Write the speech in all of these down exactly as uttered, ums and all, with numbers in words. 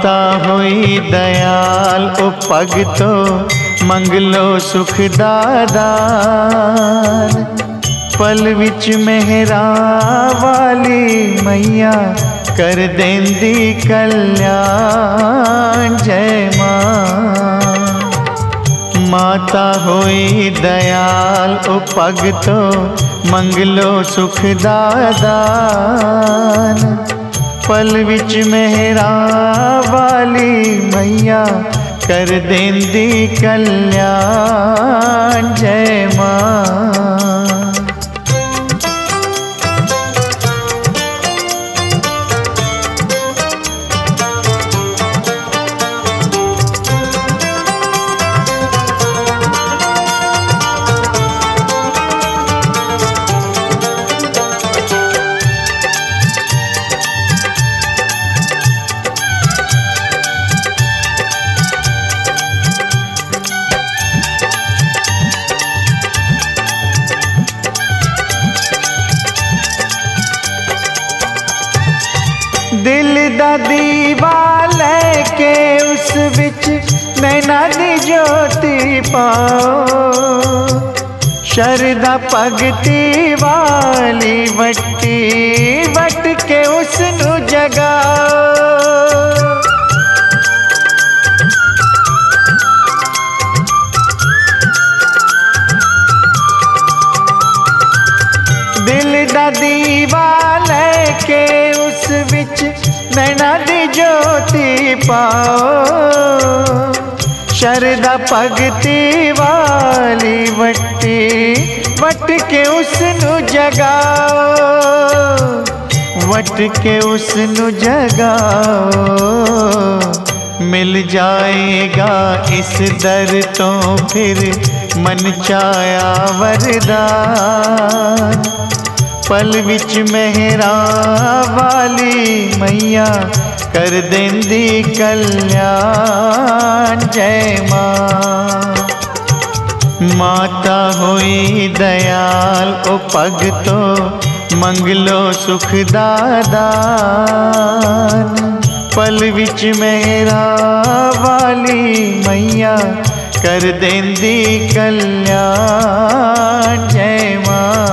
माता होई दयाल ओ भगतो मंगलो सुख दादार। पल विच मेहरा वाली मैया कर देंदी कल्याण। जय मां। माता होई दयाल ओ भगतो मंगलो सुख दादान। पल विच मेहरा वाली मैया कर देंदी कल्याण। जय मां। दिल दा दीवा लैके उस विच नैना दी ज्योति पाओ। शरदा भगती वाली वट्टी वट के उसनू जगाओ। दिल दा दीवा लैके उस विच नैना दी ज्योति पाओ। शरदा भगती वाली वट्टी वट के उसनू जगाओ। वट के उसनू जगाओ। मिल जाएगा इस दर तो फिर मन चाया वरदान। पल विच मेहरा वाली मैया कर देंदी कल्याण। जय मां। माता होई दयाल ओ भगतो मंगलो सुख दादान। पल विच मेहरा वाली मैया कर देंदी कल्याण। जय मां।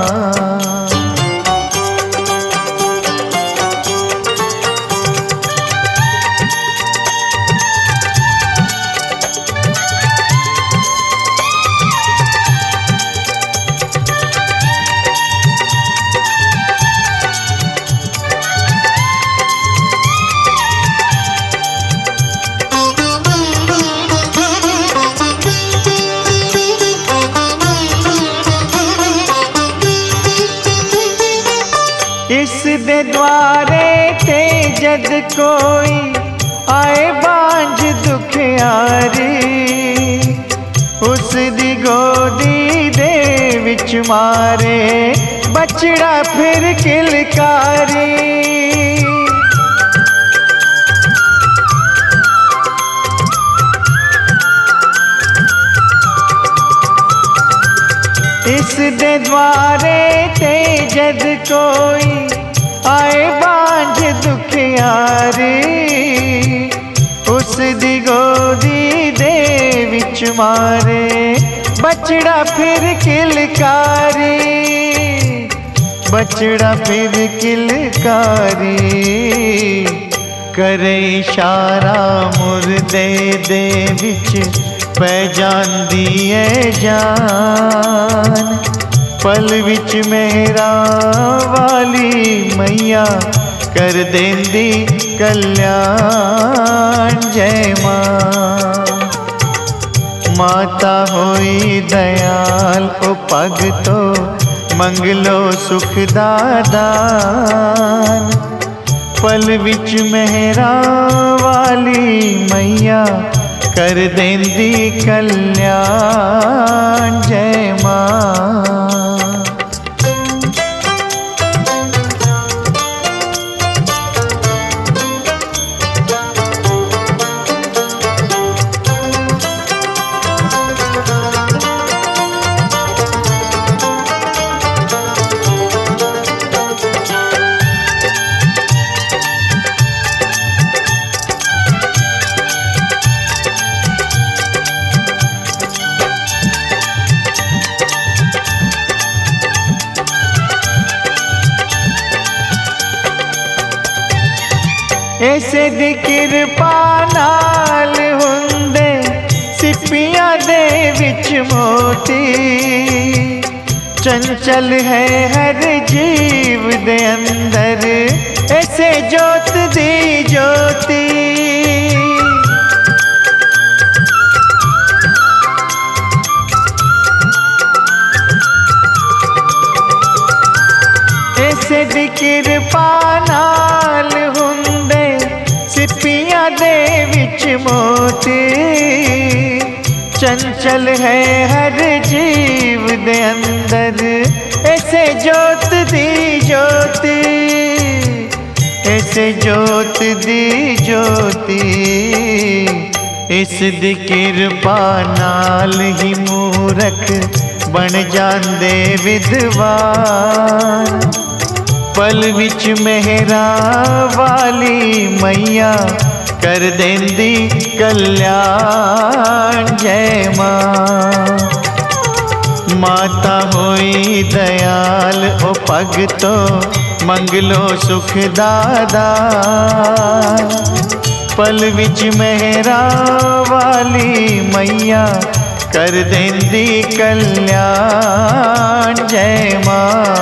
इस दे द्वारे ते जद कोई आए बांझ दुखियारी। उस दी गोदी दे विच मारे बछड़ा फिर किलकारी। इस दे द्वारे ते जद कोई आए बांझ दुखियारी। उस दी गोदी दे विच मारे बछड़ा फिर किलकारी। बछड़ा फिर किलकारी। करे इशारा मुर्दे दे विच पै जांदी है जान। पल विच मेहरा वाली मैया कर देंदी कल्याण। जय मां। माता होई दयाल ओ भगतो मंगलो सुख दादान। पल विच मेहरा वाली मैया कर देंदी कल्याण। जय मां। ऐसे दी किरपा नाल हुंदे सिपियां दे विच मोती। चंचल है हर जीव दे अंदर ऐसे जोत दी ज्योति। ऐसे दी किरपा नाल हुंदे सिपियां दे विच मोती। चंचल है हर जीव दे अंदर ऐसे जोत दी ज्योति। ऐसे जोत दी ज्योति इस दी किरपा नाल ही मूरख बन जांदे विद्वान। पल विच मेहरा वाली मैया कर देंदी कल्याण। जय मां माता होई दयाल ओ भगतो मंगलो सुख दादा। पल विच मेहरा वाली मैया कर देंदी कल्याण। जय मां